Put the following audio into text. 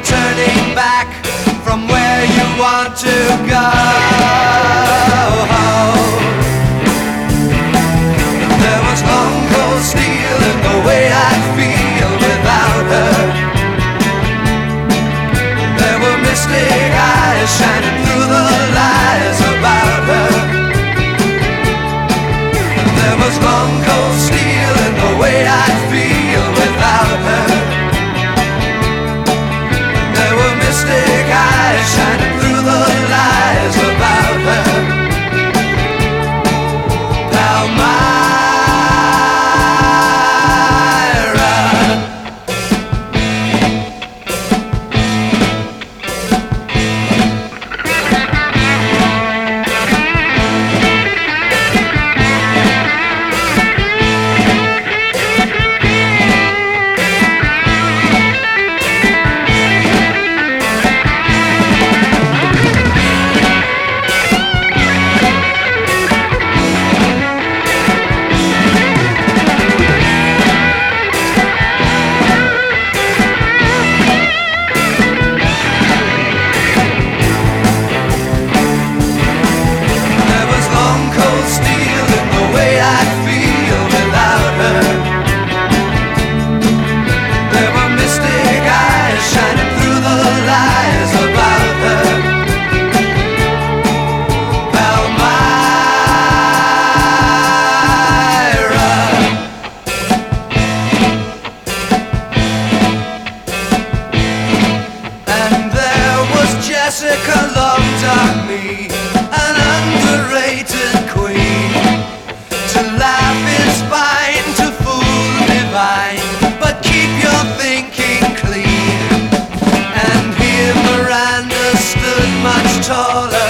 turning back from where you want to go. There was long cold steel in the way I feel without her. There were mystic eyes shining through the lies about her. There was long cold steel in the way I feel without her. There were mystic eyes shining through the lies about her. Palmyra. Jessica loved on me, an underrated queen. To laugh is fine, to fool divine, but keep your thinking clean. And here Miranda stood much taller